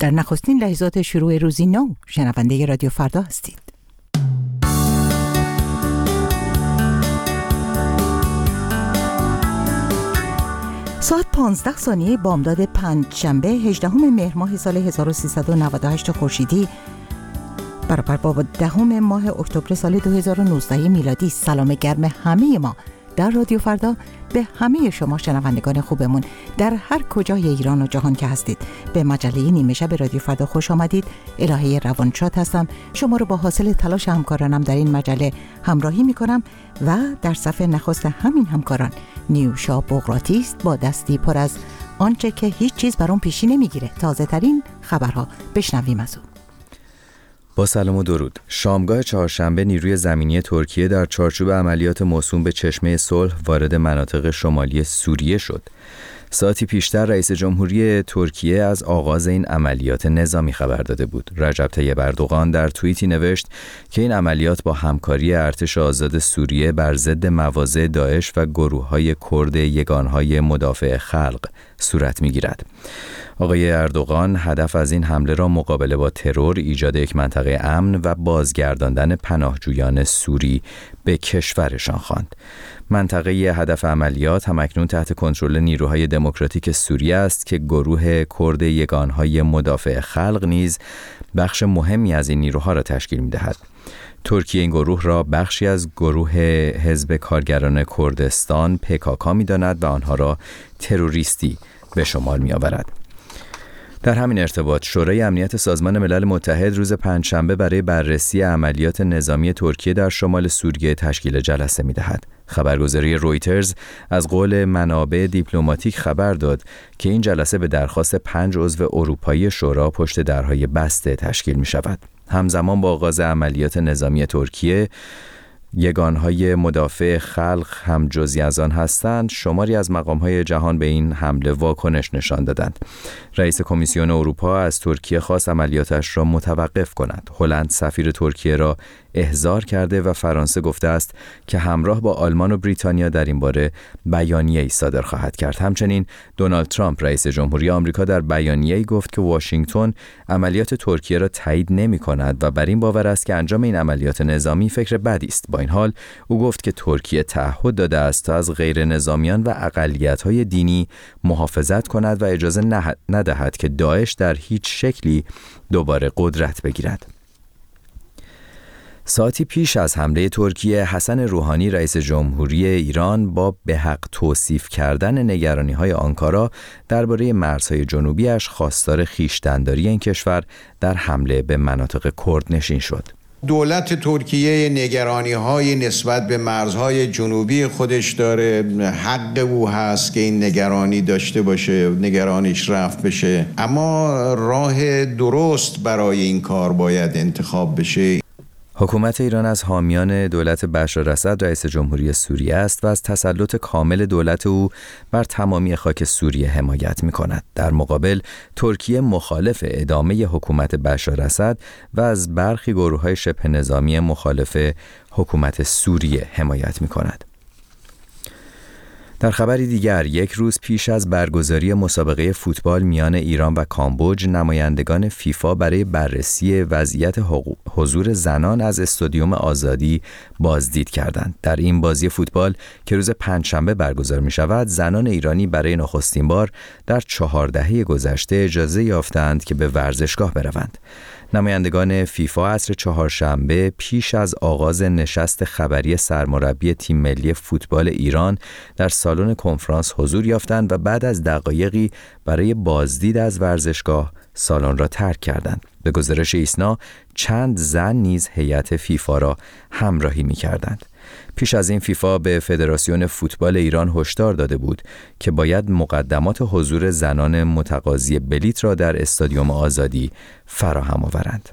در نخستین لحظات شروع روزی نو شنونده رادیو فردا هستید. ساعت 15 بامداد پنجشنبه 18 مهر ماه سال 1398 خورشیدی برابر با 10 ماه اکتبر سال 2019 میلادی. سلام گرم همه ما در رادیو فردا به همه شما شنوندگان خوبمون در هر کجای ایران و جهان که هستید. به مجله نیمه شب رادیو فردا خوش آمدید. الهه روانشاد هستم. شما رو با حاصل تلاش همکارانم در این مجله همراهی میکنم و در صفحه نخست همین همکاران نیوشا بغراتی است با دستی پر از آنچه که هیچ چیز بر اون پیشی نمیگیره. تازه ترین خبرها بشنویم از اون. با سلام و درود. شامگاه چهارشنبه نیروی زمینی ترکیه در چارچوب عملیات موسوم به چشمه صلح وارد مناطق شمالی سوریه شد. ساعتی پیشتر رئیس جمهوری ترکیه از آغاز این عملیات نظامی خبر داده بود. رجب طیب اردوغان در توییتی نوشت که این عملیات با همکاری ارتش آزاد سوریه بر ضد مواضع داعش و گروه‌های کرد یگانهای مدافع خلق صورت می‌گیرد. آقای اردوغان هدف از این حمله را مقابله با ترور، ایجاد یک منطقه امن و بازگرداندن پناهجویان سوری به کشورشان خواند. منطقه هدف عملیات همکنون تحت کنترل نیروهای دموکراتیک سوریه است که گروه کرد یگانهای مدافع خلق نیز بخش مهمی از این نیروها را تشکیل می‌دهد. ترکیه این گروه را بخشی از گروه حزب کارگران کردستان PKK می‌داند و آنها را تروریستی به شمار می‌آورد. در همین ارتباط شورای امنیت سازمان ملل متحد روز پنجشنبه برای بررسی عملیات نظامی ترکیه در شمال سوریه تشکیل جلسه می‌دهد. خبرگزاری رویترز از قول منابع دیپلماتیک خبر داد که این جلسه به درخواست 5 عضو اروپایی شورا پشت درهای بسته تشکیل می‌شود. همزمان با آغاز عملیات نظامی ترکیه، یگانهای مدافع خلق هم جزئی از آن هستند، شماری از مقام‌های جهان به این حمله واکنش نشان دادند. رئیس کمیسیون اروپا از ترکیه خواست عملیاتش را متوقف کند. هلند سفیر ترکیه را احضار کرده و فرانسه گفته است که همراه با آلمان و بریتانیا در این باره بیانیه‌ای صادر خواهد کرد. همچنین دونالد ترامپ رئیس جمهوری آمریکا در بیانیه‌ای گفت که واشنگتن عملیات ترکیه را تایید نمی‌کند و بر این باور است که انجام این عملیات نظامی فکر بدی است. با این حال او گفت که ترکیه تعهد داده است تا از غیر نظامیان و اقلیت‌های دینی محافظت کند و اجازه ندهد که داعش در هیچ شکلی دوباره قدرت بگیرد. ساعتی پیش از حمله ترکیه، حسن روحانی رئیس جمهوری ایران با به حق توصیف کردن نگرانی‌های آنکارا درباره مرزهای جنوبیش خواستار خویشتن‌داری این کشور در حمله به مناطق کردنشین شد. دولت ترکیه نگرانی‌های نسبت به مرزهای جنوبی خودش داره. حق او هست که این نگرانی داشته باشه، نگرانیش رفع بشه، اما راه درست برای این کار باید انتخاب بشه. حکومت ایران از حامیان دولت بشار اسد رئیس جمهوری سوریه است و از تسلط کامل دولت او بر تمامی خاک سوریه حمایت می‌کند. در مقابل ترکیه مخالف ادامه حکومت بشار اسد و از برخی گروه‌های شبه نظامی مخالف حکومت سوریه حمایت می‌کند. در خبری دیگر، یک روز پیش از برگزاری مسابقه فوتبال میان ایران و کامبوج، نمایندگان فیفا برای بررسی وضعیت حضور زنان از استادیوم آزادی بازدید کردند. در این بازی فوتبال که روز پنجشنبه برگزار می شود، زنان ایرانی برای نخستین بار در 4 دهه گذشته اجازه یافتند که به ورزشگاه بروند. نمایندگان فیفا عصر چهارشنبه پیش از آغاز نشست خبری سرمربی تیم ملی فوتبال ایران در سالن کنفرانس حضور یافتند و بعد از دقایقی برای بازدید از ورزشگاه سالن را ترک کردند. به گزارش ایسنا چند زن نیز هیئت فیفا را همراهی می‌کردند. پیش از این فیفا به فدراسیون فوتبال ایران هشدار داده بود که باید مقدمات حضور زنان متقاضی بلیت را در استادیوم آزادی فراهم آورند.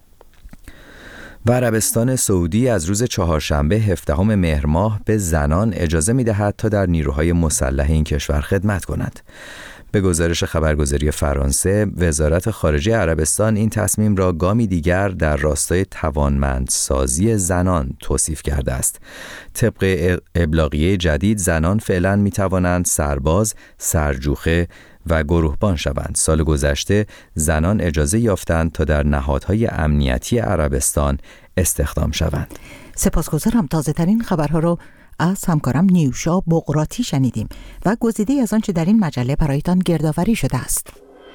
و عربستان سعودی از روز چهارشنبه 17 مهر ماه به زنان اجازه می‌دهد تا در نیروهای مسلح این کشور خدمت کنند. به گزارش خبرگزاری فرانسه، وزارت خارجه عربستان این تصمیم را گامی دیگر در راستای توانمندسازی زنان توصیف کرده است. طبق ابلاغیه جدید، زنان فعلا می توانند سرباز، سرجوخه و گروهبان شوند. سال گذشته زنان اجازه یافتند تا در نهادهای امنیتی عربستان استخدام شوند. سپاسگزارم. تازه‌ترین خبرها رو از همکارم نیوشا بقراتی شنیدیم و گزیده‌ای از آنچه در این مجله برایتان گردآوری شده است.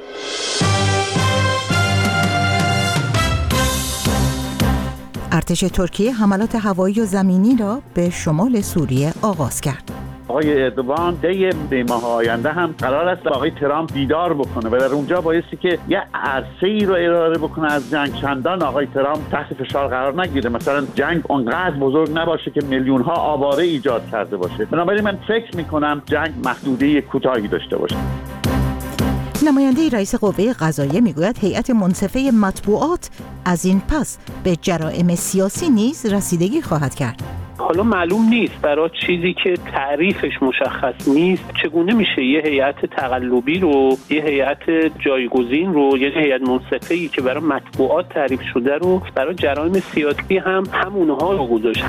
ارتش ترکیه حملات هوایی و زمینی را به شمال سوریه آغاز کرد. آقای اردوغان دی ماه آینده هم قرار است با آقای ترامپ دیدار بکنه و در اونجا بایستی که یه عرصه‌ای رو ارائه بکنه از جنگ. چندان آقای ترامپ تحت فشار قرار نگیره، مثلا جنگ اونقدر بزرگ نباشه که میلیون‌ها آواره ایجاد کرده باشه. بنابراین من فکر می‌کنم جنگ محدوده کوتاهی داشته باشه. نماینده رئیس قوه قضاییه میگوید هیئت منصفه مطبوعات از این پس به جرائم سیاسی نیز رسیدگی خواهد کرد. حالا معلوم نیست برای چیزی که تعریفش مشخص نیست چگونه میشه یه هیئت تقلبی رو، یه هیئت جایگزین رو، یه هیئت منصفه‌ای که برای مطبوعات تعریف شده رو برای جرائم سیاسی هم همونها رو گذاشت.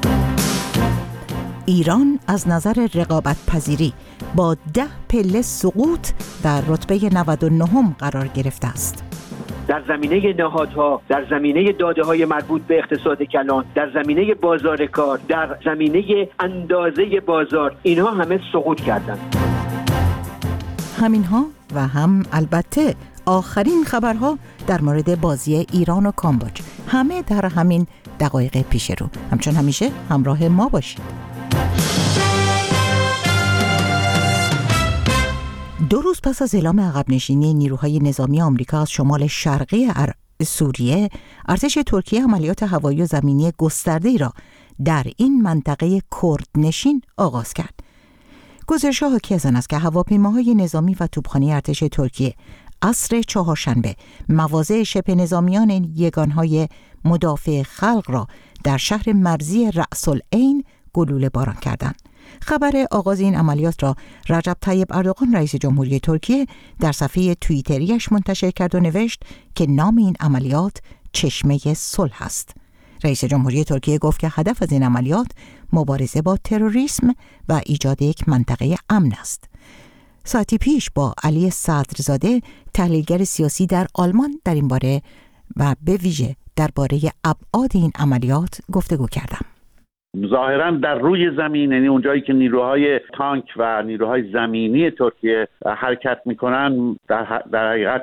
ایران از نظر رقابت پذیری با 10 پله سقوط در رتبه 99 قرار گرفته است. در زمینه نهادها، در زمینه داده‌های مربوط به اقتصاد کلان، در زمینه بازار کار، در زمینه اندازه بازار، اینها همه سقوط کردند. همینها و هم البته آخرین خبرها در مورد بازی ایران و کامبوج، همه در همین دقایق پیش رو. همچون همیشه همراه ما باشید. 2 روز پس از اعلام عقب نشینی نیروهای نظامی آمریکا از شمال شرقی سوریه، ارتش ترکیه عملیات هوایی و زمینی گسترده‌ای را در این منطقه کردنشین آغاز کرد. گزارش‌ها حاکی از آن است که هواپیماهای نظامی و توپخانه ارتش ترکیه عصر چهارشنبه مواضع شبه نظامیان یگانهای مدافع خلق را در شهر مرزی رأس العین گلوله باران کردند. خبر آغاز این عملیات را رجب طیب اردوغان رئیس جمهوری ترکیه در صفحه توییتریش منتشر کرد و نوشت که نام این عملیات چشمه صلح است. رئیس جمهوری ترکیه گفت که هدف از این عملیات مبارزه با تروریسم و ایجاد یک منطقه امن است. ساعتی پیش با علی صدرزاده تحلیلگر سیاسی در آلمان در این باره و به ویژه درباره ابعاد این عملیات گفتگو کردم. ظاهراً در روی زمین، یعنی اونجایی که نیروهای تانک و نیروهای زمینی ترکیه حرکت میکنن، در حقیقت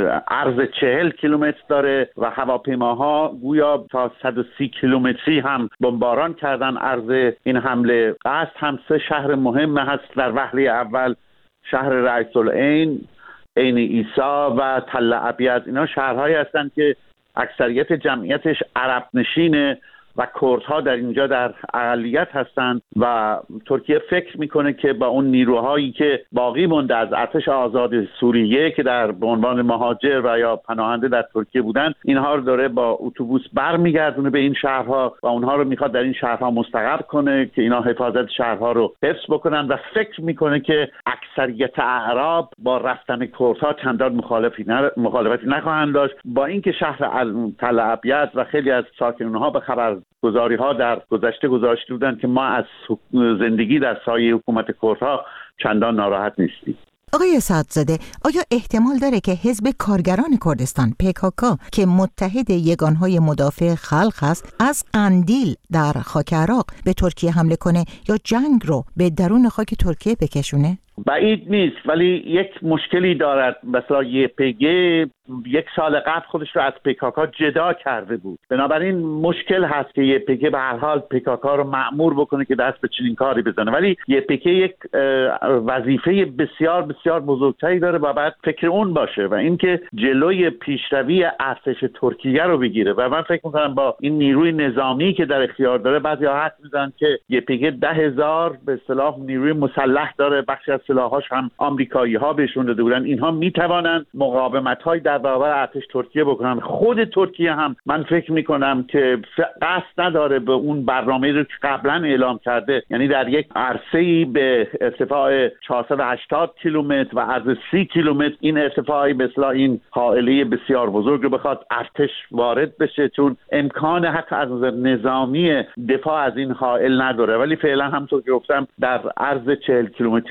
عرض 40 کیلومتر داره و هواپیماها گویا تا 130 کیلومتری هم بمباران کردن عرض این حمله. قصد هم 3 شهر مهم هست در وهله اول: شهر رأس العین، عین عیسی و تل ابیض. اینا شهرهایی هستند که اکثریت جمعیتش عرب نشینه و کردها در اینجا در اقلیت هستند و ترکیه فکر میکنه که با اون نیروهایی که باقی مونده از ارتش آزاد سوریه که به عنوان مهاجر و یا پناهنده در ترکیه بودن، اینها رو داره با اتوبوس برمیگردونه به این شهرها و اونها رو میخواد در این شهرها مستقر کنه که اینا حفاظت شهرها رو حفظ بکنن و فکر میکنه که اکثریت اعراب با رفتن کردها چندان مخالفتی نخواهند داشت. با اینکه شهر تل ابیض و خیلی از ساکنانها به خبرگزاری ها در گذشته گذاشته بودند که ما از زندگی در سایه حکومت کردها چندان ناراحت نیستیم. آقای صدرزاده، آیا احتمال داره که حزب کارگران کردستان PKK که متحد یگانهای مدافع خلق هست از قندیل در خاک عراق به ترکیه حمله کنه یا جنگ رو به درون خاک ترکیه بکشونه؟ بعید نیست، ولی یک مشکلی دارد. مثلا YPG 1 سال قبل خودش رو از PKK جدا کرده بود. بنابراین مشکل هست که YPG به هر حال PKK رو مأمور بکنه که دست به چنین کاری بزنه، ولی YPG یک وظیفه بسیار بسیار بزرگتری داره و باید فکر اون باشه و اینکه جلوی پیشروی ارتش ترکیه رو بگیره. و من فکر می‌کنم با این نیروی نظامی که در اختیار داره، بعضی‌ها حد می‌زنن که YPG 10,000 به اصطلاح نیروی مسلح داره، بخشی از سلاحاش هم آمریکایی‌ها بهشون داده بودن. اینها می‌توانند مقاومت‌های در برابر ارتش ترکیه بکنن. خود ترکیه هم من فکر می‌کنم که قصد نداره به اون برنامه‌ای رو که قبلا اعلام کرده، یعنی در یک عرصه‌ای به ارتفاع 480 کیلومتر و عرض 30 کیلومتر این ارتفاعی به اصطلاح این حائله بسیار بزرگ رو بخواد ارتش وارد بشه، چون امکان حتی از نظر نظامی دفاع از این حائل نداره. ولی فعلا همونطور که گفتم در عرض 40 کیلومتری رفته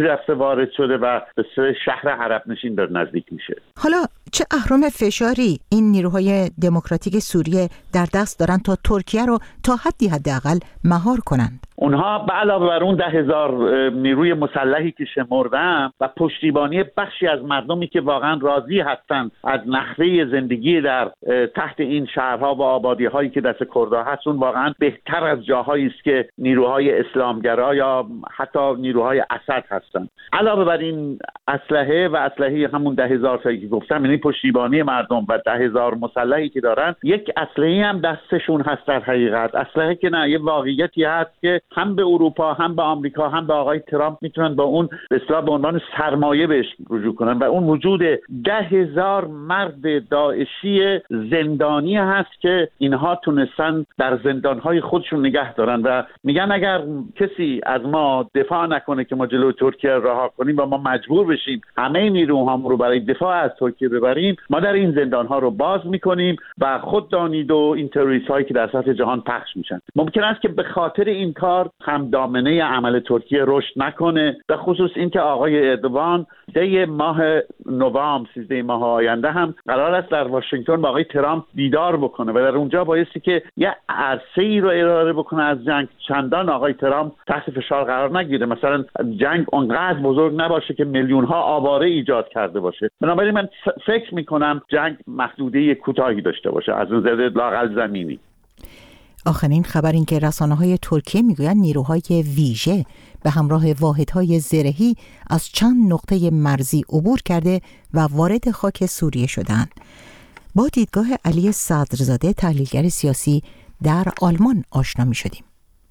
وارد شده و به شهر عرب نشین داره نزدیک میشه. حالا چه اهرم فشاری این نیروهای دموکراتیک سوریه در دست دارن تا ترکیه رو تا حداقل مهار کنند؟ اونها به علاوه بر اون 10,000 نیروی مسلحی که شمردم و پشتیبانی بخشی از مردمی که واقعا راضی هستند از نحوه زندگی در تحت این شهرها و آبادی‌هایی که دست کردها هست، اون واقعا بهتر از جاهایی است که نیروهای اسلامگرا یا حتی نیروهای اسد هستند. علاوه بر این اسلحه همون 10,000 تایی که گفتم، یعنی پشتیبانی مردم و 10,000 مسلحی که دارن، یک اسلحه هم دستشون هست. در حقیقت اسلحه که نه، یه واقعیتی هست که هم به اروپا، هم به آمریکا، هم به آقای ترامپ میتونن با اون به اصطلاح به عنوان سرمایه بهش رجوع کنن و اون وجود 10,000 مرد داعشی زندانی هست که اینها تونستن در زندانهای خودشون نگه دارن و میگن اگر کسی از ما دفاع نکنه که ما جلوی ترکیه رها کنیم و ما مجبور بشیم همه نیروهامون رو برای دفاع از ترکیه ببریم، ما در این زندانها رو باز میکنیم و خود دانید و این تروریست هایی که در سطح جهان پخش میشن. ممکن است که به خاطر این کار هم دامنه عمل ترکیه رشد نکنه، به خصوص اینکه آقای اردوان 13 ماه آینده هم قرار است در واشنگتن با آقای ترامپ دیدار بکنه و در اونجا بایستی که یه عرصه‌ای رو ارائه بکنه از جنگ، چندان آقای ترامپ تحت فشار قرار نگیره، مثلا جنگ اونقدر بزرگ نباشه که میلیون‌ها آواره ایجاد کرده باشه. بنابراین من فکر می‌کنم جنگ محدوده کوتاهی داشته باشه از نظر لااقل زمینی. آخرین خبر این که رسانه‌های ترکیه میگویند نیروهای ویژه به همراه واحدهای زرهی از چند نقطه مرزی عبور کرده و وارد خاک سوریه شدند. با دیدگاه علی صدرزاده تحلیلگر سیاسی در آلمان آشنا می‌شدیم.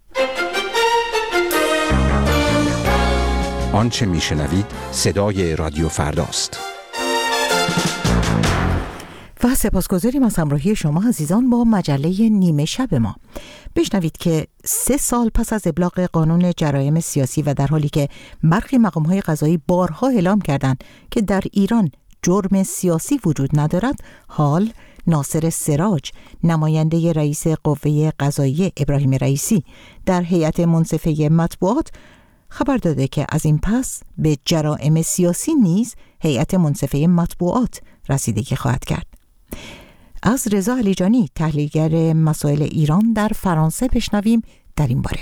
آنچه میشنوید صدای رادیو فرداست. و سپاسگزاریم از همراهی شما عزیزان با مجله نیمه شب ما. بشنوید که 3 سال پس از ابلاغ قانون جرایم سیاسی و در حالی که برخی مقام‌های قضایی بارها اعلام کردند که در ایران جرم سیاسی وجود ندارد، حال ناصر سراج، نماینده رئیس قوه قضاییه ابراهیم رئیسی در هیئت منصفه مطبوعات خبر داده که از این پس به جرائم سیاسی نیز هیئت منصفه مطبوعات رسیدگی خواهد کرد. از رضا علیجانی تحلیلگر مسائل ایران در فرانسه بشنویم در این باره.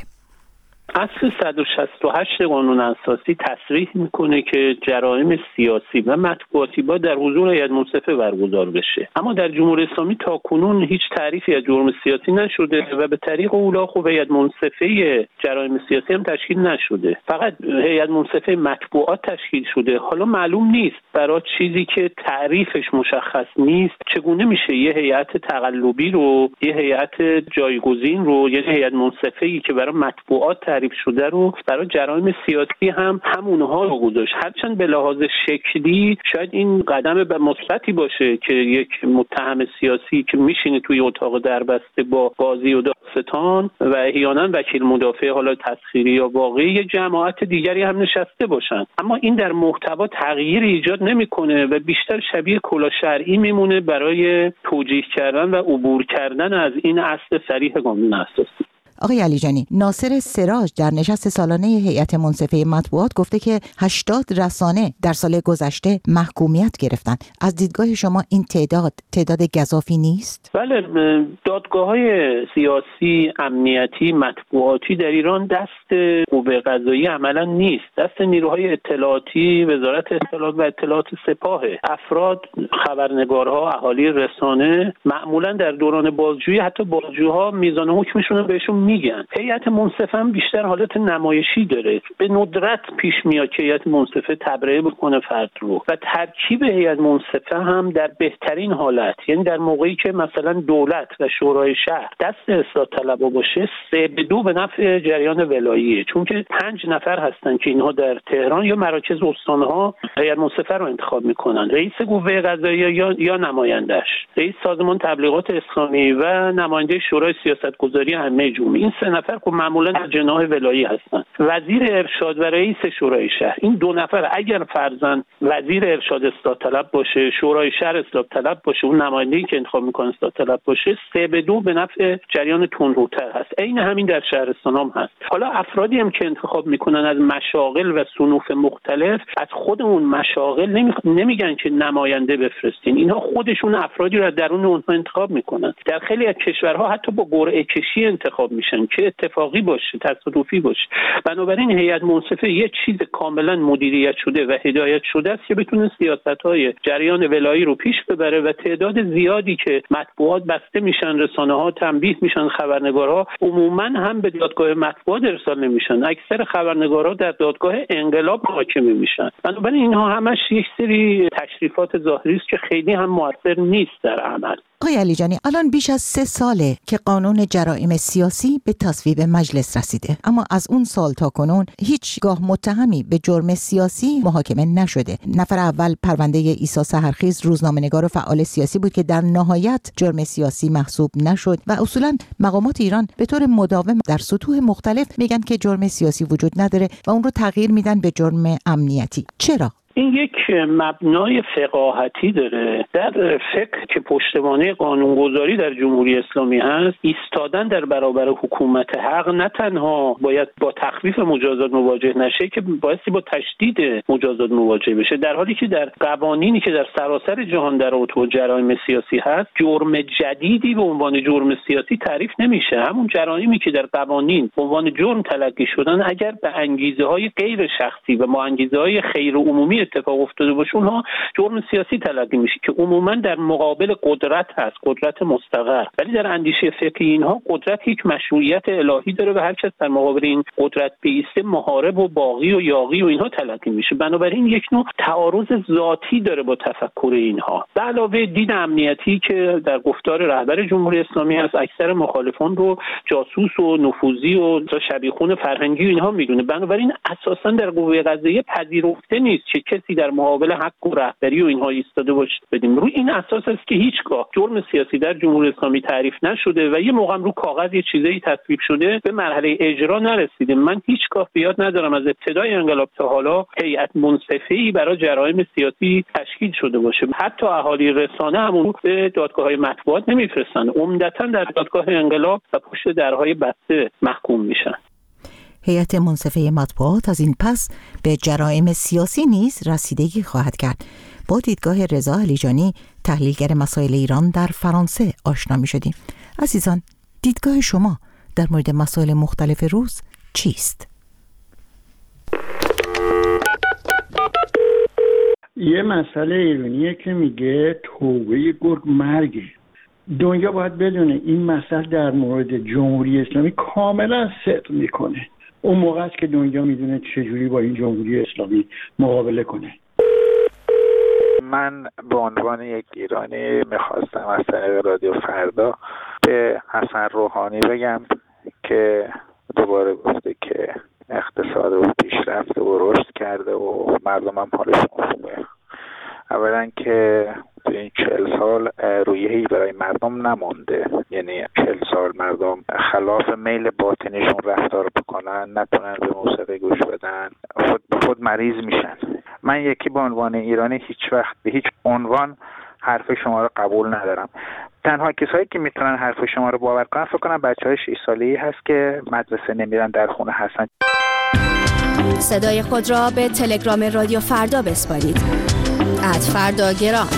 اصل 168 قانون اساسی تصریح میکنه که جرایم سیاسی و مطبوعاتی با در حضور هیئت منصفه برگزار بشه، اما در جمهوری اسلامی تاکنون هیچ تعریفی از جرم سیاسی نشده و به طریق اولا خب هیئت منصفه جرایم سیاسی هم تشکیل نشده، فقط هیئت منصفه مطبوعات تشکیل شده. حالا معلوم نیست برای چیزی که تعریفش مشخص نیست چگونه میشه یه هیئت تقلبی رو، یه هیئت جایگزین رو، یه هیئت منصفه‌ای که برای مطبوعات تعریف شده رو برای جرایم سیاسی هم همونها رو گذاشت. هرچند به لحاظ شکلی شاید این قدم به مثبتی باشه که یک متهم سیاسی که میشینه توی اتاق دربسته با قاضی و دادستان و احیانا وکیل مدافع حالا تسخیری یا واقعی یه جماعت دیگری هم نشسته باشن، اما این در محتوا تغییر ایجاد نمیکنه و بیشتر شبیه کلا شرعی میمونه برای توجیه کردن و عبور کردن از این اصل صریح قانون اساسی. آقای علیجانی، ناصر سراج در نشست سالانه هیئت منصفه مطبوعات گفته که 80 رسانه در سال گذشته محکومیت گرفتند. از دیدگاه شما این تعداد گزافی نیست؟ بله، دادگاه‌های سیاسی، امنیتی، مطبوعاتی در ایران دست قوه قضاییه عملا نیست، دست نیروهای اطلاعاتی، وزارت اطلاعات و اطلاعات سپاه. افراد، خبرنگارها، اهالی رسانه معمولا در دوران بازجویی حتی بازجوها میزان حکمشون رو بهشون میگن. هیئت منصفه هم بیشتر حالت نمایشی داره، به ندرت پیش میاد که هیئت منصفه تبرئه بکنه فرد رو و ترکیب هیئت منصفه هم در بهترین حالت، یعنی در موقعی که مثلا دولت و شورای شهر دست اصلاح طلبا باشه 3-2 به نفع جریان ولاییه، چون که 5 نفر هستن که اینها در تهران یا مراکز استانها هیئت منصفه رو انتخاب میکنن، رئیس قوه قضاییه یا نمایندش، رئیس سازمان تبلیغات اسلامی و نماینده شورای سیاستگذاری همه جمهوری. اسلامی. این 3 نفر که معمولا در جناح ولایی هستن، وزیر ارشاد و رئیس شورای شهر. این 2 نفر اگر فرضاً وزیر ارشاد اصلاح طلب باشه، شورای شهر اصلاح طلب باشه، اون نماینده‌ای که انتخاب میکنه اصلاح طلب باشه، 3-2 به نفع جریان تندروتر هست. عین همین در شهرستان هم هست. حالا افرادی هم که انتخاب میکنن از مشاغل و صنوف مختلف، از خود اون مشاغل نمیگن که نماینده بفرستین. اینها خودشون افرادی رو درون اونها انتخاب میکنن. در خیلی از کشورها حتی با قرعه کشی انتخاب میشن که اتفاقی باشه، تصادفی باشه. بنابراین هیئت منصفه یه چیز کاملا مدیریت شده و هدایت شده است که بتونه سیاست‌های جریان ولایی رو پیش ببره و تعداد زیادی که مطبوعات بسته میشن، رسانه‌ها تنبیه میشن، خبرنگارها عموما هم به دادگاه مطبوعات ارسال نمیشن. اکثر خبرنگارها در دادگاه انقلاب محاکمه میشن. بنابراین اینها همش یک سری تشریفات ظاهری است که خیلی هم موثر نیست در عمل. آقای علیجانی، الان بیش از 3 ساله که قانون جرائم سیاسی به تصویب مجلس رسیده، اما از اون سال تا کنون هیچگاه متهمی به جرم سیاسی محاکمه نشده. نفر اول پرونده عیسی سحرخیز، روزنامه‌نگار و فعال سیاسی بود که در نهایت جرم سیاسی محسوب نشد و اصولا مقامات ایران به طور مداوم در سطوح مختلف میگن که جرم سیاسی وجود نداره و اون رو تغییر میدن به جرم امنیتی. چرا؟ این یک مبنای فقاهتی داره. در فقه که پشتوانه قانونگذاری در جمهوری اسلامی هست، ایستادن در برابر حکومت حق نه تنها باید با تخفیف مجازات مواجه نشه که بایستی با تشدید مجازات مواجه بشه، در حالی که در قوانینی که در سراسر جهان در رابطه جرایم سیاسی هست، جرم جدیدی به عنوان جرم سیاسی تعریف نمیشه. همون جرایمی که در قوانین به عنوان جرم تلقی شدن، اگر به انگیزه‌های غیر شخصی و با انگیزه‌های خیر عمومی اتفاق افتاده باشه، اونها جرم سیاسی تلقی میشه که عموما در مقابل قدرت هست، قدرت مستقر. ولی در اندیشه فقهی اینها قدرت یک مشروعیت الهی داره و هر کس در مقابل این قدرت بایسته محارب و باغی و یاغی و اینها تلقی میشه. بنابراین یک نوع تعارض ذاتی داره با تفکر اینها. به علاوه دید امنیتی که در گفتار رهبر جمهوری اسلامی هست، اکثر مخالفان رو جاسوس و نفوذی و شبیخون فرهنگی و اینها میدونه. بنابراین اساسا در قوه قضاییه پذیرفته نیست که کسی در مقابل حق و رهبری و اینها ایستاده باشه. بدیم روی این اساس است که هیچگاه جرم سیاسی در جمهوری اسلامی تعریف نشده و یه موقع رو کاغذ یه چیزایی تصویب شده، به مرحله اجرا نرسیده. من هیچگاه بیاد ندارم از ابتدای انقلاب تا حالا هیئت منصفه‌ای برای جرایم سیاسی تشکیل شده باشه. حتی اهالی رسانه همون به دادگاه‌های مطبوعات نمیفرستن، عمدتاً در دادگاه انقلاب و پشت درهای بسته محکوم میشن. هیئت منصفه مطبوعات از این پس به جرایم سیاسی نیز رسیدگی خواهد کرد. با دیدگاه رضا علیجانی، تحلیلگر مسائل ایران در فرانسه آشنا می شدیم. عزیزان، دیدگاه شما در مورد مسائل مختلف روز چیست؟ یه مسئله ایرانیه که میگه توبه گرگ مرگه. دنیا باید بدونه این مسئله در مورد جمهوری اسلامی کاملا صدق میکنه. اون موقع است که دنیا میدونه چجوری با این جمهوری اسلامی مقابله کنه. من به عنوان یک ایرانی میخواستم از طریق رادیو فردا به حسن روحانی بگم که دوباره گفته که اقتصاد رو پیشرفته و رشد کرده و مردم هم حالشون خوبه. اولا که تو این 40 سال رویه‌ای برای مردم نمونده، یعنی 40 سال مردم خلاف میل باطنیشون رفتار بکنن، نتونن به موسیقی گوش بدن، خود مریض میشن. من یکی به عنوان ایرانی هیچ وقت به هیچ عنوان حرف شما رو قبول ندارم. تنها کسایی که میتونن حرف شما رو باور کنن فکر کنم بچهای 6 ساله‌ای هست که مدرسه نمیرن در خونه هستن. صدای خود را به تلگرام رادیو فردا بسپارید. @فرداگرام.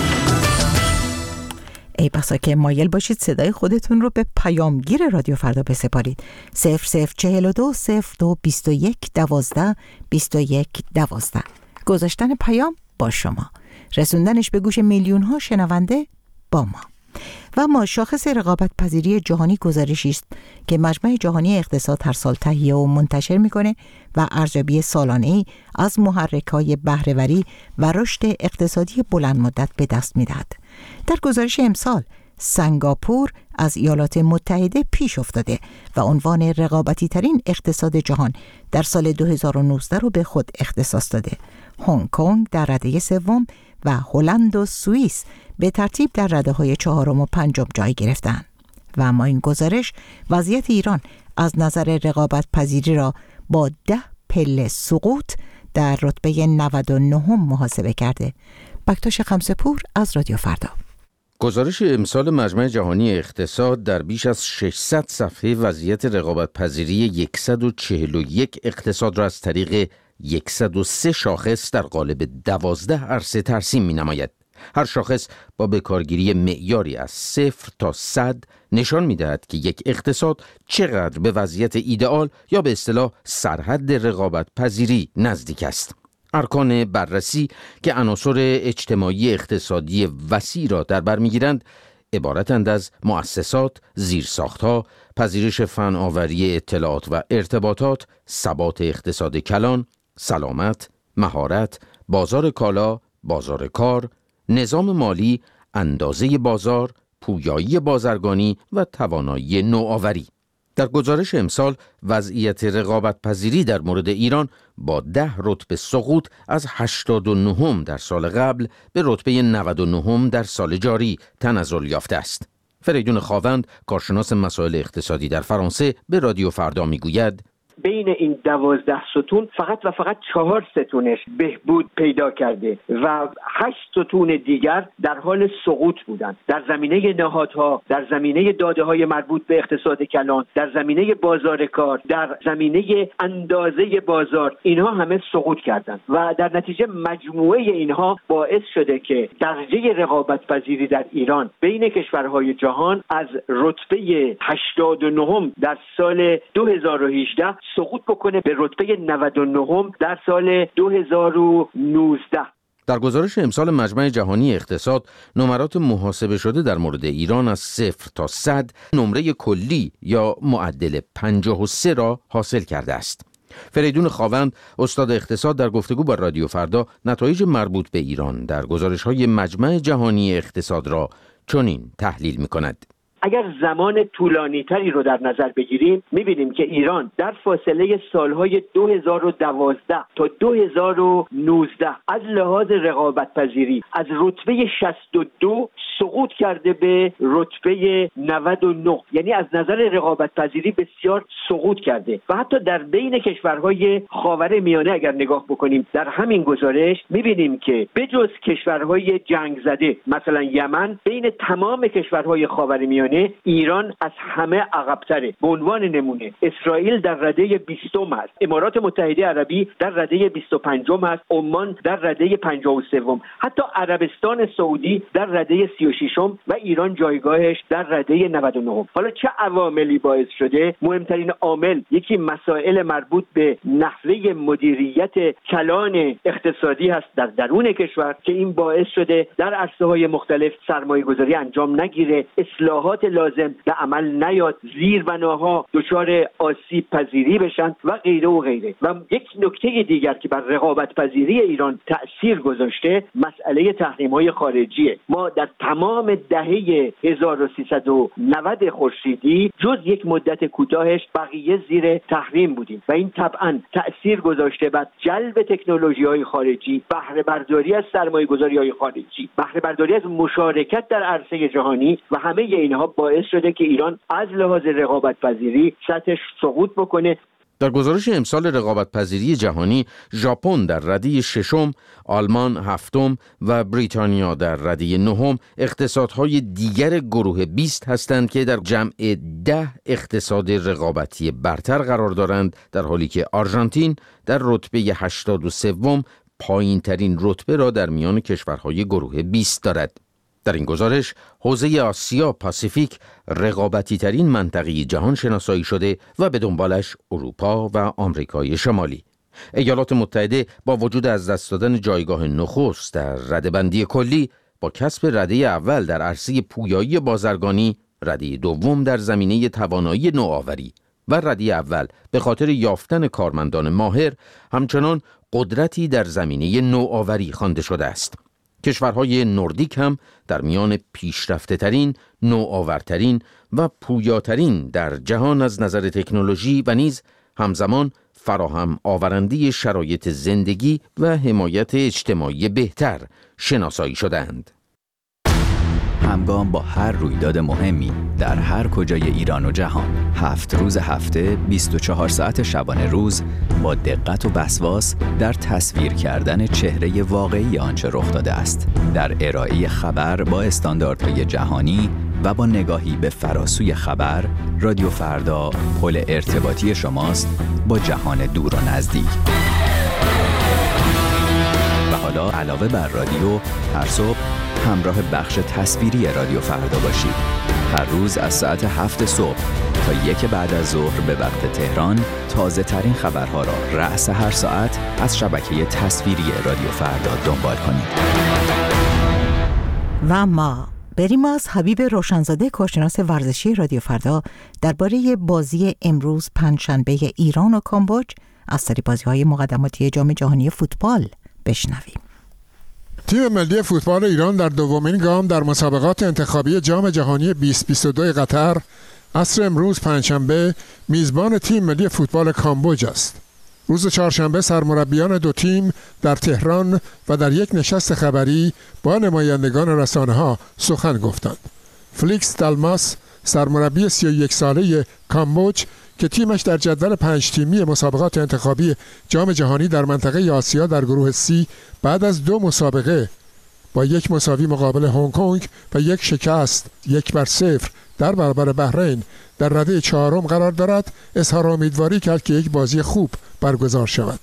ای بسا که مایل باشید صدای خودتون رو به پیامگیر رادیو فردا بسپارید. 0042 02 21 12 21 12. گذاشتن پیام با شما، رسوندنش به گوش میلیون ها شنونده با ما. و ما شاخص رقابت پذیری جهانی گزارشی است که مجمع جهانی اقتصاد هر سال تهیه و منتشر میکنه و ارزیابی سالانه‌ای از محرک‌های بهره‌وری و رشد اقتصادی بلند مدت به دست میدهد. در گزارش امسال سنگاپور از ایالات متحده پیش افتاده و عنوان رقابتی ترین اقتصاد جهان در سال 2019 رو به خود اختصاص داده. هنگ کنگ در رده سوم و هلند و سوئیس به ترتیب در رده‌های 4 و 5 جای گرفتند. و اما این گزارش وضعیت ایران از نظر رقابت پذیری را با 10 پله سقوط در رتبه 99 محاسبه کرده. بکتاش خمسه‌پور از رادیو فردا. گزارش امسال مجمع جهانی اقتصاد در بیش از 600 صفحه وضعیت رقابت پذیری 141 اقتصاد را از طریق 103 شاخص در قالب 12 عرصه ترسیم می نماید. هر شاخص با بکارگیری معیاری از 0 تا 100 نشان می دهد که یک اقتصاد چقدر به وضعیت ایدئال یا به اصطلاح سرحد رقابت پذیری نزدیک است. ارکان بررسی که عناصر اجتماعی اقتصادی وسیع را در بر می‌گیرند عبارتند از مؤسسات، زیرساخت‌ها، پذیرش فناوری اطلاعات و ارتباطات، ثبات اقتصاد کلان، سلامت، مهارت، بازار کالا، بازار کار، نظام مالی، اندازه بازار، پویایی بازرگانی و توانایی نوآوری. در گزارش امسال وضعیت رقابت پذیری در مورد ایران با 10 رتبه سقوط از 89 در سال قبل به رتبه 99 در سال جاری تنزل یافته است. فریدون خاوند، کارشناس مسائل اقتصادی در فرانسه، به رادیو فردا میگوید بین این 12 ستون فقط 4 ستونش بهبود پیدا کرده و 8 ستون دیگر در حال سقوط بودند. در زمینه نهادها، در زمینه داده‌های مربوط به اقتصاد کلان، در زمینه بازار کار، در زمینه اندازه بازار، اینها همه سقوط کردند و در نتیجه مجموعه اینها باعث شده که درجه رقابت پذیری در ایران بین کشورهای جهان از رتبه 89 در سال 2018 سقوط بکنه به رتبه 99 در سال 2019. در گزارش امسال مجمع جهانی اقتصاد نمرات محاسبه شده در مورد ایران از 0 تا 100 نمره کلی یا معدل 53 را حاصل کرده است. فریدون خاوند، استاد اقتصاد، در گفتگو با رادیو فردا نتایج مربوط به ایران در گزارش‌های مجمع جهانی اقتصاد را چنین تحلیل می‌کند. اگر زمان طولانی تری رو در نظر بگیریم می‌بینیم که ایران در فاصله سالهای 2012 تا 2019 از لحاظ رقابت پذیری از رتبه 62 سقوط کرده به رتبه 99، یعنی از نظر رقابت پذیری بسیار سقوط کرده و حتی در بین کشورهای خاورمیانه اگر نگاه بکنیم در همین گزارش می‌بینیم که بجز کشورهای جنگ زده مثلا یمن، بین تمام کشورهای خاورمیانه ایران از همه عقب‌تره. به عنوان نمونه اسرائیل در رده 20 است، امارات متحده عربی در رده 25 است، عمان در رده 53، حتی عربستان سعودی در رده 36 و ایران جایگاهش در رده 99. حالا چه عواملی باعث شده؟ مهمترین عامل یکی مسائل مربوط به نحوه مدیریت کلان اقتصادی هست در درون کشور که این باعث شده در عرصه‌های مختلف سرمایه‌گذاری انجام نگیره، اصلاحات لازم به عمل نیاد، زیربناها دچار آسیب پذیری بشن و غیره و غیره. و یک نکته دیگر که بر رقابت پذیری ایران تأثیر گذاشته مسئله تحریم‌های خارجیه. ما در تمام دهه 1390 خورشیدی جز یک مدت کوتاهش بقیه زیر تحریم بودیم و این طبعا تأثیر گذاشته بر جلب تکنولوژی‌های خارجی، بهره برداری از سرمایه‌گذاری‌های خارجی، بهره برداری از مشارکت در عرصه جهانی و همه اینها باعث شده که ایران از لحاظ رقابت پذیری سطحش سقوط بکنه. در گزارش امسال رقابت پذیری جهانی، ژاپن در رده 6، آلمان 7 و بریتانیا در رده 9 اقتصادهای دیگر گروه 20 هستند که در جمع 10 اقتصاد رقابتی برتر قرار دارند، در حالی که آرژانتین در رتبه 83 پایین‌ترین رتبه را در میان کشورهای گروه 20 دارد. در این گزارش حوزه آسیا پاسیفیک رقابتی ترین منطقه جهان شناسایی شده و به دنبالش اروپا و آمریکای شمالی. ایالات متحده با وجود از دست دادن جایگاه نخست در رده‌بندی کلی با کسب رده اول در عرصه پویایی بازرگانی، رده دوم در زمینه توانایی نوآوری و رده اول به خاطر یافتن کارمندان ماهر همچنان قدرتی در زمینه نوآوری خوانده شده است. کشورهای نوردیک هم در میان پیشرفته ترین، نوآورترین و پویاترین در جهان از نظر تکنولوژی و نیز همزمان فراهم آورنده شرایط زندگی و حمایت اجتماعی بهتر شناسایی شدند. همگام با هر رویداد مهمی در هر کجای ایران و جهان. 7 روز هفته، 24 ساعت شبانه روز، با دقت و وسواس در تصویر کردن چهره واقعی آنچه رخ داده است. در ارائه خبر با استانداردهای جهانی و با نگاهی به فراسوی خبر، رادیو فردا پل ارتباطی شماست با جهان دور و نزدیک. و حالا علاوه بر رادیو، هر صبح همراه بخش تصویری رادیو فردا باشید. هر روز از ساعت 7 صبح تا 1 بعد از ظهر به وقت تهران، تازه ترین خبرها را رأس هر ساعت از شبکه تصویری رادیو فردا دنبال کنید. و ما بریم از حبیب روشنزاده، کارشناس ورزشی رادیو فردا، درباره بازی امروز پنجشنبه ایران و کامبوج از سری بازی‌های مقدماتی جام جهانی فوتبال بشنویم. تیم ملی فوتبال ایران در دومین گام در مسابقات انتخابی جام جهانی 2022 قطر عصر امروز پنجشنبه میزبان تیم ملی فوتبال کامبوج است. روز چهارشنبه سرمربیان دو تیم در تهران و در یک نشست خبری با نمایندگان رسانه‌ها سخن گفتند. فلیکس دالماس، سرمربی 31 ساله کامبوج که تیمش در جدول 5 تیمی مسابقات انتخابی جام جهانی در منطقه آسیا در گروه C بعد از 2 مسابقه با 1 مساوی مقابل هنگ کنگ و 1 شکست 1-0 در برابر بحرین در رده 4 قرار دارد، اظهار امیدواری کرد که یک بازی خوب برگزار شود.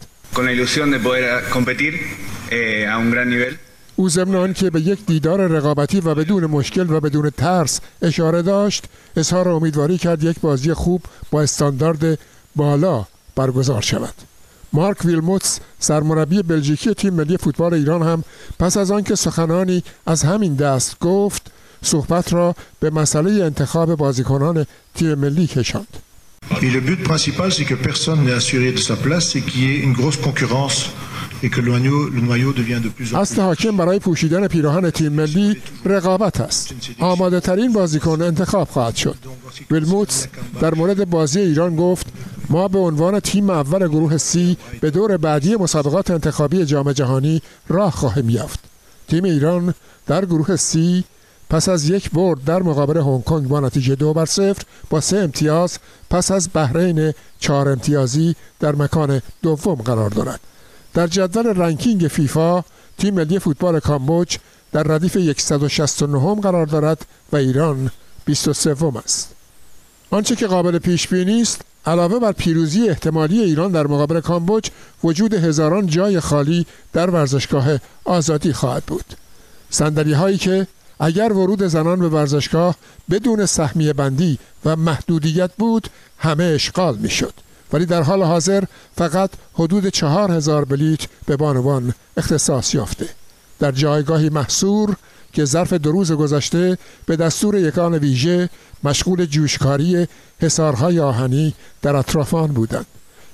او ضمن آنکه به یک دیدار رقابتی و بدون مشکل و بدون ترس اشاره داشت، اظهار امیدواری کرد یک بازی خوب با استاندارد بالا برگزار شود. مارک ویلموتس، سرمربی بلژیکی تیم ملی فوتبال ایران، هم پس از آنکه سخنانی از همین دست گفت، صحبت را به مسئله انتخاب بازیکنان تیم ملی کشاند. Et le but principal, c'est que personne n'est assuré de sa place et qu'il y ait une grosse concurrence et que le noyau devient de plus en plus. اصل حاکم برای پوشیدن پیراهن تیم ملی رقابت است. آماده ترین بازیکن انتخاب خواهد شد. ویلموتس در مورد بازی ایران گفت: ما به عنوان تیم اول گروه C به دور بعدی مسابقات انتخابی جام جهانی راه خواهیم یافت. تیم ایران در گروه C پس از 1 برد در مقابل هنگ کنگ با نتیجه 2-0 با 3 امتیاز پس از بحرین 4 امتیازی در مکان دوم قرار دارد. در جدول رنکینگ فیفا تیم ملی فوتبال کامبوج در ردیف 169 قرار دارد و ایران 23 است. آنچه که قابل پیش بینی است، علاوه بر پیروزی احتمالی ایران در مقابل کامبوج، وجود هزاران جای خالی در ورزشگاه آزادی خواهد بود. صندلی هایی که اگر ورود زنان به ورزشگاه بدون سهمیه بندی و محدودیت بود همه اشغال می شد، ولی در حال حاضر فقط حدود 4000 بلیت به بانوان اختصاص یافته. در جایگاهی محصور که ظرف 2 روز گذشته به دستور یکان ویژه مشغول جوشکاری حصارهای آهنی در اطراف آن بودند.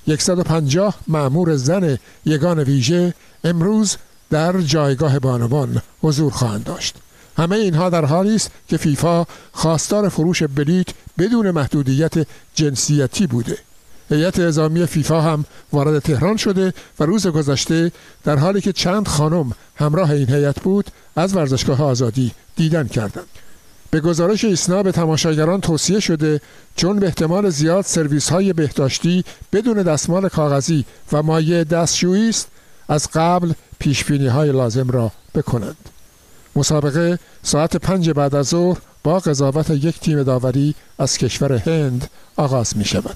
150 مأمور زن یگان ویژه امروز در جایگاه بانوان حضور خواهند داشت. همه اینها در حالی است که فیفا خواستار فروش بلیت بدون محدودیت جنسیتی بوده. هیئت اعزامی فیفا هم وارد تهران شده و روز گذشته در حالی که چند خانم همراه این هیئت بود از ورزشگاه آزادی دیدن کردند. به گزارش ایسنا به تماشاگران توصیه شده چون به احتمال زیاد سرویس‌های بهداشتی بدون دستمال کاغذی و مایع دستشویی است، از قبل پیش‌بینی‌های لازم را بکنند. مسابقه ساعت 5 بعد از ظهر با قضاوت یک تیم داوری از کشور هند آغاز می شود.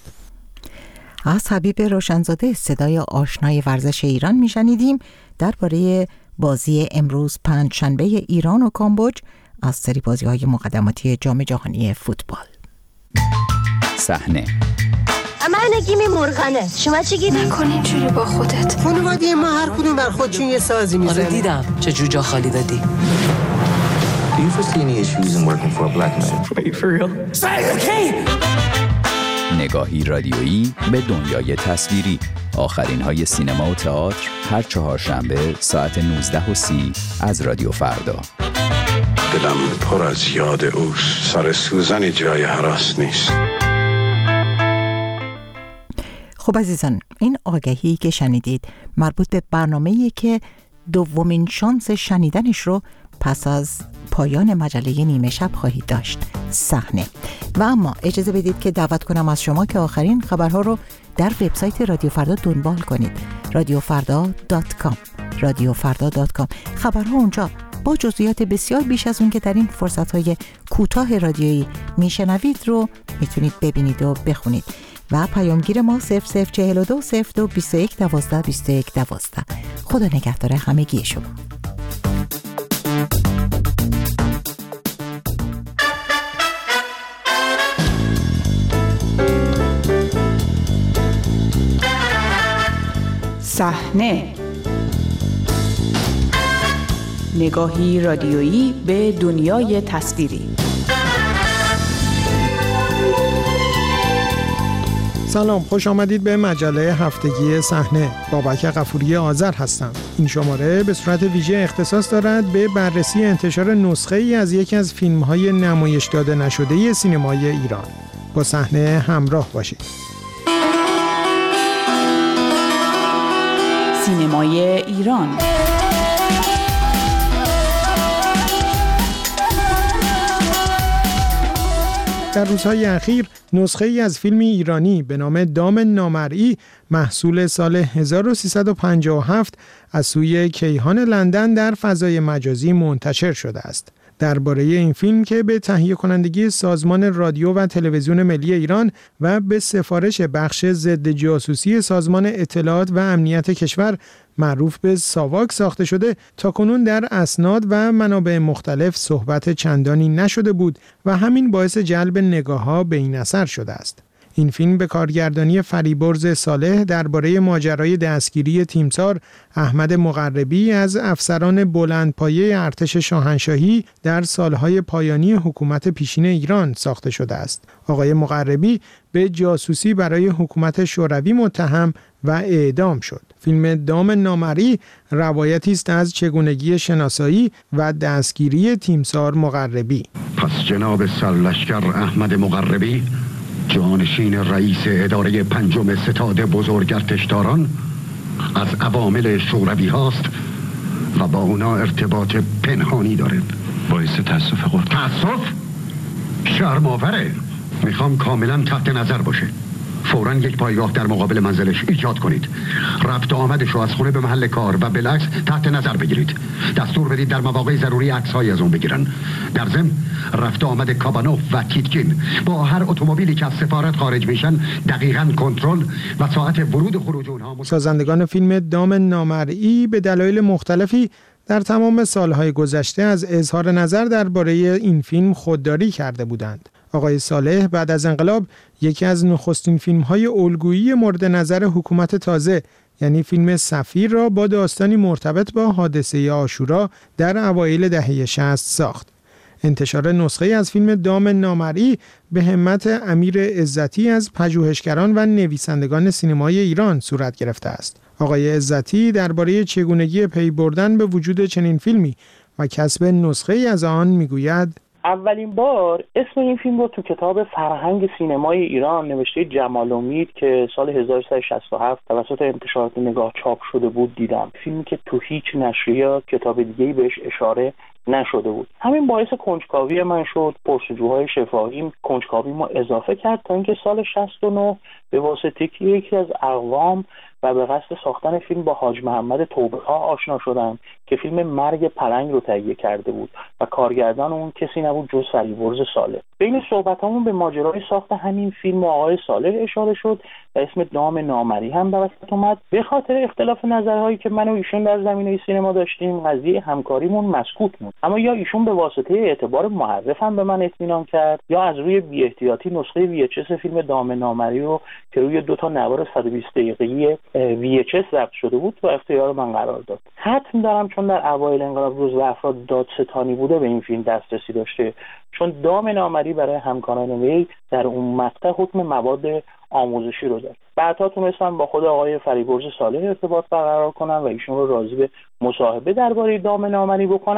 از حبیب روشنزاده، صدای آشنای ورزش ایران می شنیدیم درباره بازی امروز پنجشنبه ایران و کامبوج از سری بازی‌های مقدماتی جام جهانی فوتبال. صحنه من نگیم مرغنه، شما چی گیری؟ نکن اینجوری با خودت. خانواده ما هر کدوم بر خودشون یه سازی میزنه. آره دیدم چه جو جا خالی دادی. Do you foresee any issues in working for a black man? Wait, for real? Okay. نگاهی رادیویی به دنیای تصویری. آخرین های سینما و تئاتر هر چهارشنبه ساعت 19:30 از رادیو فردا. دلم پر از یاد اوست، سر سوزن جای هراس نیست. خب عزیزان، این آگهی که شنیدید مربوط به برنامه‌ای که دومین شانس شنیدنش رو پس از پایان مجله نیمه شب خواهید داشت صحنه. و اما اجازه بدید که دعوت کنم از شما که آخرین خبرها رو در وبسایت رادیو فردا دنبال کنید. radiofarda.com. خبرها اونجا با جزئیات بسیار بیش از اون که در این فرصت‌های کوتاه رادیویی میشنوید رو میتونید ببینید و بخونید. و پیامگیر ما 0042 02 21 12 21 12. خدا نگهدار همگی شما. صحنه، نگاهی رادیویی به دنیای تصویری. سلام، خوش آمدید به مجله هفتگی صحنه. بابک غفوری آذر هستم. این شماره به صورت ویژه اختصاص دارد به بررسی انتشار نسخه‌ای از یکی از فیلم‌های نمایش داده نشده سینمای ایران. با صحنه همراه باشید. سینمای ایران. در روزهای اخیر نسخه‌ای از فیلمی ایرانی به نام دام نامرئی محصول سال 1357 از سوی کیهان لندن در فضای مجازی منتشر شده است. درباره این فیلم که به تهیه کنندگی سازمان رادیو و تلویزیون ملی ایران و به سفارش بخش ضد جاسوسی سازمان اطلاعات و امنیت کشور معروف به ساواک ساخته شده، تاکنون در اسناد و منابع مختلف صحبت چندانی نشده بود و همین باعث جلب نگاه‌ها به این اثر شده است. این فیلم به کارگردانی فریبرز صالح درباره ماجرای دستگیری تیمسار احمد مقربی از افسران بلندپایه ارتش شاهنشاهی در سالهای پایانی حکومت پیشین ایران ساخته شده است. آقای مقربی به جاسوسی برای حکومت شوروی متهم و اعدام شد. فیلم دام نامرئی روایتی است از چگونگی شناسایی و دستگیری تیمسار مقربی. پس جناب سرلشکر احمد مقربی، جانشین رئیس اداره پنجم ستاد بزرگ ارتشداران، از عوامل شوروی هاست و با اونا ارتباط پنهانی داره. باعث تأسف قرد. تأسف؟ شرم‌آوره. میخوام کاملا تحت نظر باشه. فوراً یک پایگاه در مقابل منزلش ایجاد کنید. رفت و آمدش رو از خونه به محل کار و بالعکس تحت نظر بگیرید. دستور بدید در مواقع ضروری عکس‌های از اون بگیرن. در ضمن رفت و آمد کابانوف و تیتکین با هر اتومبیلی که از سفارت خارج میشن دقیقاً کنترل و ساعت ورود و خروج اونها. سازندگان فیلم دام نامرئی به دلایل مختلفی در تمام سالهای گذشته از اظهار نظر درباره این فیلم خودداری کرده بودند. آقای صالح بعد از انقلاب یکی از نخستین فیلم‌های الگویی مورد نظر حکومت تازه، یعنی فیلم سفیر را با داستانی مرتبط با حادثه عاشورا در اوایل دهه 60 ساخت. انتشار نسخه‌ای از فیلم دام نامرئی به همت امیر عزتی از پژوهشگران و نویسندگان سینمای ایران صورت گرفته است. آقای عزتی درباره چگونگی پی بردن به وجود چنین فیلمی و کسب نسخه‌ای از آن میگوید: اولین بار اسم این فیلم رو تو کتاب فرهنگ سینمای ایران نوشته جمال امید که سال 1367 توسط انتشارات نگاه چاپ شده بود دیدم. فیلمی که تو هیچ نشریه یا کتاب دیگه‌ای بهش اشاره نشده بود. همین باعث کنجکاوی من شد. پرسجوهای شفاهیم کنجکاویمو اضافه کرد تا اینکه سال 69 به واسطه یکی از اقوام و به قصد ساختن فیلم با حاج محمد توبه‌ها آشنا شدم که فیلم مرگ پلنگ رو تهیه کرده بود و کارگردان اون کسی نبود جز فریبرز صالح. بین صحبتامون به ماجرای ساخت همین فیلم و آقای صالح اشاره شد و اسم دام نامرئی هم به وسط اومد. به خاطر اختلاف نظرهایی که من و ایشون در زمینه سینما داشتیم، قضیه همکاریمون مسکوت موند. اما یا ایشون به واسطه اعتبار معرف هم به من اطمینان کرد، یا از روی بی‌احتیاطی نسخه VHS فیلم دام نامرئی رو که روی 2 تا نوار 120 دقیقه‌ای VHS ضبط شده بود و اختیار من قرار داد. حتم دارم چون در اوایل انقلاب جزو افراد دادستانی بوده به این فیلم دسترسی داشته، چون دام نامرئی برای همکاران وی در اون مقطع حکم مواد آموزشی رو داد. بعدها تونستم با خود آقای فریبرز صالح ارتباط برقرار کنم و ایشون رو راضی به مصاحبه درباره دام نامرئی بکنم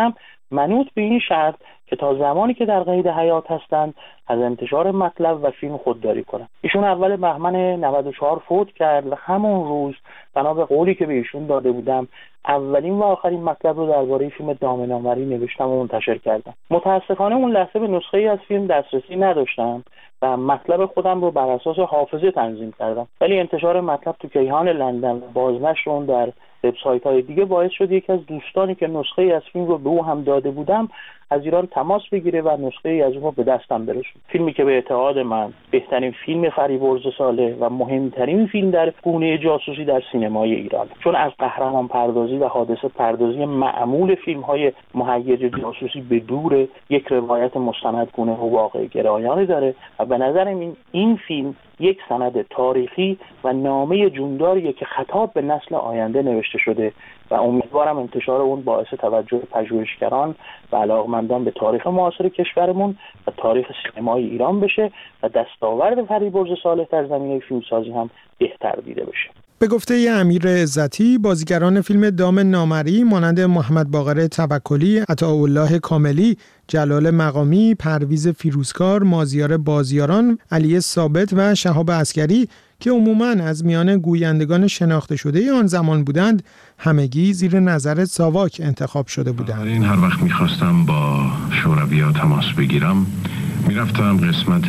منوط به این شرط که تا زمانی که در قید حیات هستند از انتشار مطلب و فیلم خودداری کنند. ایشون اول بهمن 94 فوت کرد و همون روز بنا به قولی که به ایشون داده بودم اولین و آخرین مطلب رو درباره فیلم دام نامری نوشتم و منتشر کردم. متاسفانه اون لحظه به نسخه‌ای از فیلم دسترسی نداشتم و مطلب خودم رو بر اساس حافظه تنظیم کردم، ولی انتشار مطلب تو کیهان لندن و بازنشر اون در وبسایت‌های دیگه باعث شد یکی از دوستانی که نسخه‌ای از فیلم رو به او هم داده بودم از ایران تماس بگیره و نسخه‌ای از اون رو به دستم برسونه. فیلمی که به اعتقاد من بهترین فیلم فریبرز ساله و مهمترین فیلم در گونه جاسوسی در سینمای ایران، چون از قهرمان پردازی و حادثه پردازی معمول فیلم‌های مهیج جاسوسی به دور یک روایت مستندگونه و واقع گرایانه داره و به نظر این فیلم یک سند تاریخی و نامه جونداریه که خطاب به نسل آینده نوشته شده و امیدوارم انتشار اون باعث توجه پژوهشگران و علاقمندان به تاریخ معاصر کشورمون و تاریخ سینمای ایران بشه و دستاورد فریبرز صالح در زمینه فیلمسازی هم بهتر دیده بشه. به گفته امیر عزتی، بازیگران فیلم دام نامری مانند محمد باقر توکلی، عطاالله کاملی، جلال مقامی، پرویز فیروزکار، مازیار بازیاران، علی ثابت و شهاب عسکری که عموماً از میان گویندگان شناخته شده آن زمان بودند، همگی زیر نظر ساواک انتخاب شده بودند. این هر وقت می‌خواستم با شوروی‌ها تماس بگیرم، می‌رفتم قسمت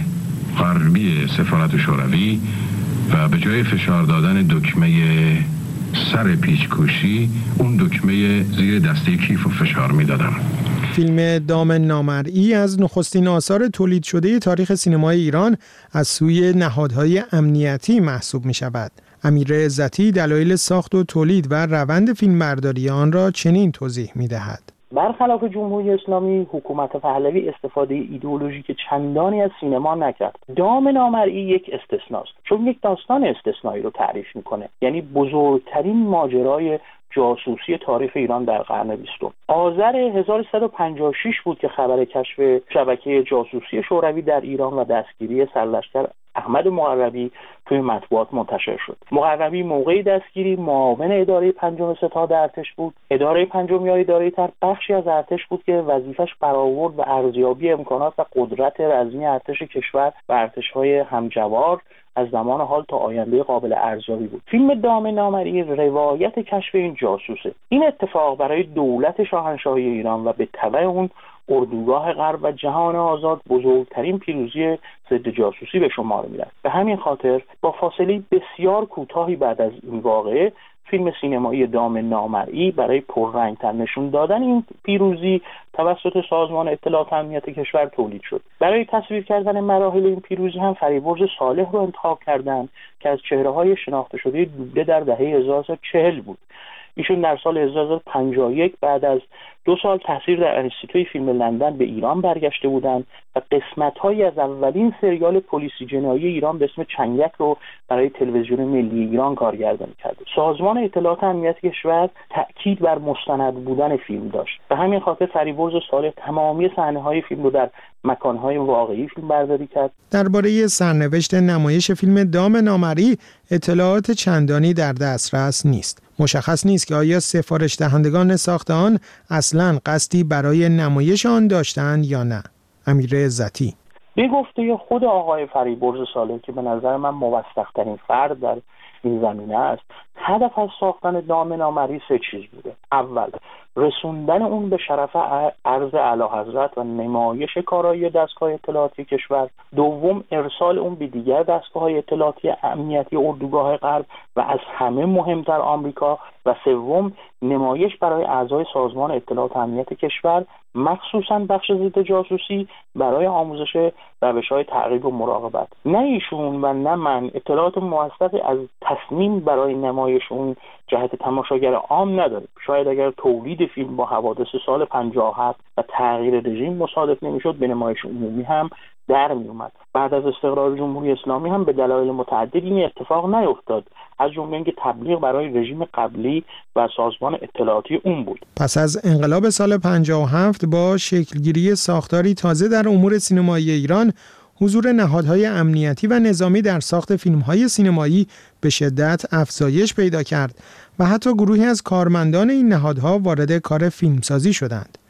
غربی سفارت شوروی و به جای فشار دادن دکمه سر پیچ‌کوشی اون دکمه زیر دسته کیف و فشار میدادم. فیلم دام نامرئی از نخستین آثار تولید شده تاریخ سینمای ایران از سوی نهادهای امنیتی محسوب می شود. امیر عزتی دلایل ساخت و تولید و روند فیلمبرداری آن را چنین توضیح می دهد. برخلاف جمهوری اسلامی، حکومت پهلوی استفاده ایدئولوژیک چندانی از سینما نکرد. دام نامرئی یک استثناست، چون یک داستان استثنایی رو تعریف میکنه، یعنی بزرگترین ماجرای جاسوسی تاریخ ایران در قرن 20. آذر 1356 بود که خبر کشف شبکه جاسوسی شوروی در ایران و دستگیری سرلشکر احمد مقربی توی مطبوعات منتشر شد. مقربی موقع دستگیری معاون اداره پنجم ستاد ارتش بود. اداره پنجم یا اداره تر بخشی از ارتش بود که وظیفش برآورد و ارزیابی امکانات و قدرت رزمی ارتش کشور و ارتش‌های همجوار از زمان حال تا آینده قابل ارزیابی بود. فیلم دام نامرئی روایت کشف این جاسوسه. این اتفاق برای دولت شاهنشاهی ایران و به تبع اون اردوگاه غرب و جهان آزاد بزرگترین پیروزی ضد جاسوسی به شمار می‌رفت. به همین خاطر با فاصله بسیار کوتاهی بعد از این واقعه فیلم سینمایی دام نامرئی برای پررنگ‌تر نشون دادن این پیروزی توسط سازمان اطلاعات امنیت کشور تولید شد. برای تصویر کردن مراحل این پیروزی هم فریبرز صالح رو انتخاب کردند که از چهره‌های شناخته شده دوبله در دهه 1940 بود. ایشون در سال 1951 بعد از 2 سال تحصیل در انستیتوی فیلم لندن به ایران برگشته بودند و قسمت‌هایی از اولین سریال پلیسی جنایی ایران به اسم چنگک رو برای تلویزیون ملی ایران کارگردانی کرد. سازمان اطلاعات امنیت کشور تأکید بر مستند بودن فیلم داشت. به همین خاطر فریبرز صالح تمامی صحنه‌های فیلم رو در مکان‌های واقعی فیلم برداری کرد. درباره سرنوشت نمایش فیلم دام نامرئی اطلاعات چندانی در دسترس نیست. مشخص نیست که آیا سفارش دهندگان ساخت آن اصلاً قصدی برای نمایش آن داشتند یا نه. امیر عزتی: به گفته خود آقای فریبرز صالح که به نظر من موثق‌ترین فرد در این زمینه است، هدف از ساختن دام نامرئی 3 چیز بوده. اول، رسوندن اون به شرف عرض اعلیحضرت و نمایش کارایی دستگاه اطلاعاتی کشور. دوم، ارسال اون به دیگر دستگاه‌های اطلاعاتی امنیتی اردوگاه غرب و از همه مهمتر آمریکا. و سوم، نمایش برای اعضای سازمان اطلاعات امنیت کشور، مخصوصاً بخش ضد جاسوسی، برای آموزش روش‌های تعقیب و مراقبت. نه ایشون و نه من اطلاعات موثقی از تصمیم برای نمایش اون جهت تماشاگر عام نداریم. شاید اگر تولید فیلم با حوادث سال 57 و تغییر رژیم مصادف نمی‌شد، به نمایش عمومی هم در میومد. بعد از استقرار جمهوری اسلامی هم به دلایل متعددی این اتفاق نیفتاد، از جمله اینکه تبلیغ برای رژیم قبلی و سازمان اطلاعاتی اون بود. پس از انقلاب سال 57 با شکلگیری ساختاری تازه در امور سینمایی ایران، حضور نهادهای امنیتی و نظامی در ساخت فیلم‌های سینمایی به شدت افزایش پیدا کرد و حتی گروهی از کارمندان این نهادها وارد کار فیلمسازی شدند.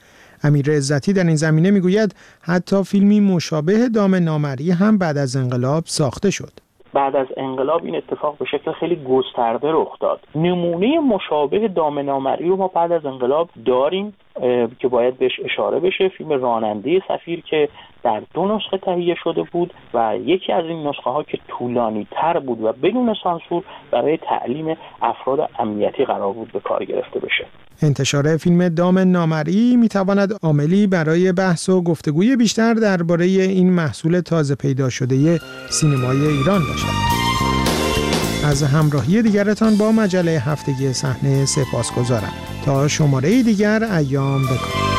امیر عزتی در این زمینه میگوید حتی فیلمی مشابه دام نامرئی هم بعد از انقلاب ساخته شد. بعد از انقلاب این اتفاق به شکل خیلی گسترده رخ داد. نمونه مشابه دام نامرئی رو ما بعد از انقلاب داریم که باید بهش اشاره بشه، فیلم راننده سفیر که در 2 نسخه تهیه شده بود و یکی از این نسخه ها که طولانی تر بود و بدون سانسور برای تعلیم افراد امنیتی قرار بود به کار گرفته بشه. انتشار فیلم دام نامرئی میتواند عاملی برای بحث و گفتگوی بیشتر درباره این محصول تازه پیدا شده سینمای ایران باشد. از همراهی دیگرتان با مجله هفتگی صحنه سپاسگزارم. تا شماره دیگر ایام بکن.